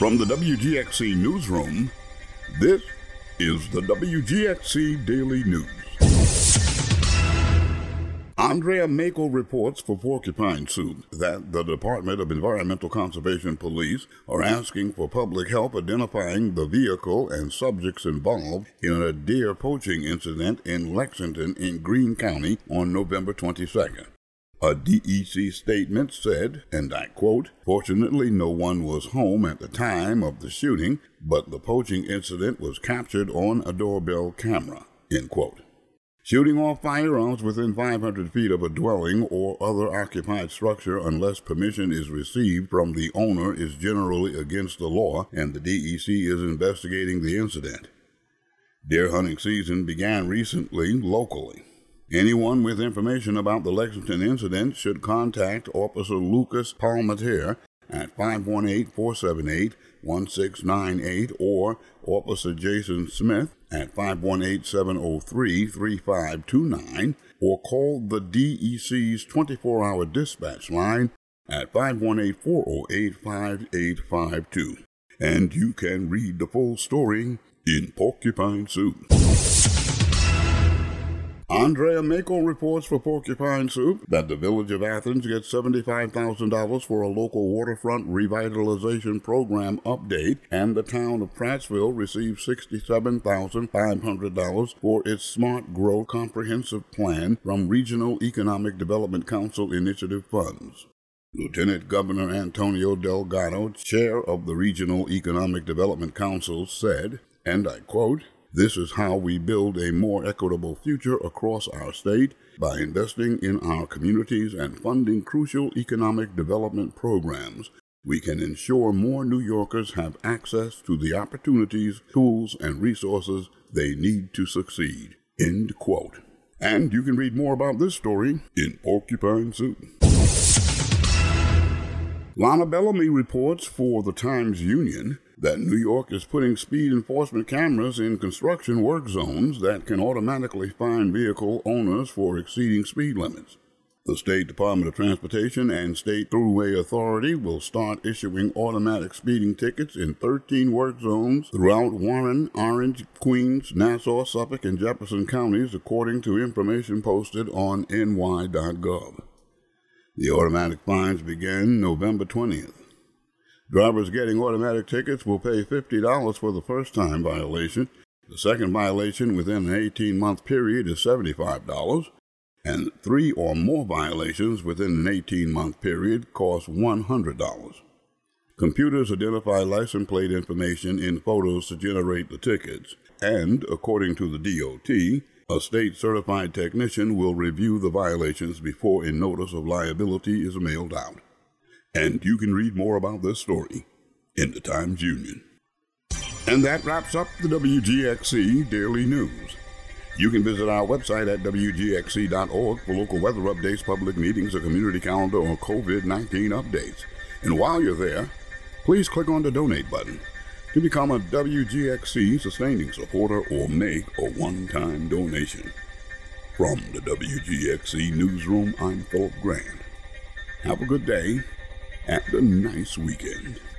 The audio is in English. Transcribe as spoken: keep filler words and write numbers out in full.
From the W G X C Newsroom, this is the W G X C Daily News. Andrea Mako reports for Porcupine Soup that the Department of Environmental Conservation Police are asking for public help identifying the vehicle and subjects involved in a deer poaching incident in Lexington in Greene County on November twenty-second. A D E C statement said, and I quote, "Fortunately, no one was home at the time of the shooting, but the poaching incident was captured on a doorbell camera," end quote. Shooting off firearms within five hundred feet of a dwelling or other occupied structure unless permission is received from the owner is generally against the law, and the D E C is investigating the incident. Deer hunting season began recently locally. Anyone with information about the Lexington incident should contact Officer Lucas Palmateer at five one eight, four seven eight, one six nine eight or Officer Jason Smith at five one eight, seven oh three, three five two nine or call the D E C's twenty-four hour dispatch line at five one eight, four oh eight, five eight five two. And you can read the full story in Porcupine Soup. Andrea Mako reports for Porcupine Soup that the Village of Athens gets seventy-five thousand dollars for a local waterfront revitalization program update, and the town of Prattsville receives sixty-seven thousand five hundred dollars for its Smart Growth Comprehensive Plan from Regional Economic Development Council Initiative funds. Lieutenant Governor Antonio Delgado, chair of the Regional Economic Development Council, said, and I quote, "This is how we build a more equitable future across our state by investing in our communities and funding crucial economic development programs. We can ensure more New Yorkers have access to the opportunities, tools, and resources they need to succeed." End quote. And you can read more about this story in Porcupine Soup. Lana Bellamy reports for the Times-Union that New York is putting speed enforcement cameras in construction work zones that can automatically fine vehicle owners for exceeding speed limits. The State Department of Transportation and State Thruway Authority will start issuing automatic speeding tickets in thirteen work zones throughout Warren, Orange, Queens, Nassau, Suffolk, and Jefferson counties, according to information posted on N Y dot gov. The automatic fines begin November twentieth. Drivers getting automatic tickets will pay fifty dollars for the first-time violation. The second violation within an eighteen-month period is seventy-five dollars, and three or more violations within an eighteen-month period cost one hundred dollars. Computers identify license plate information in photos to generate the tickets, and, according to the D O T, a state-certified technician will review the violations before a notice of liability is mailed out. And you can read more about this story in the Times-Union. And that wraps up the W G X C Daily News. You can visit our website at W G X C dot org for local weather updates, public meetings, a community calendar, or COVID nineteen updates. And while you're there, please click on the donate button to become a W G X C sustaining supporter or make a one-time donation. From the W G X C Newsroom, I'm Philip Grant. Have a good day and a nice weekend.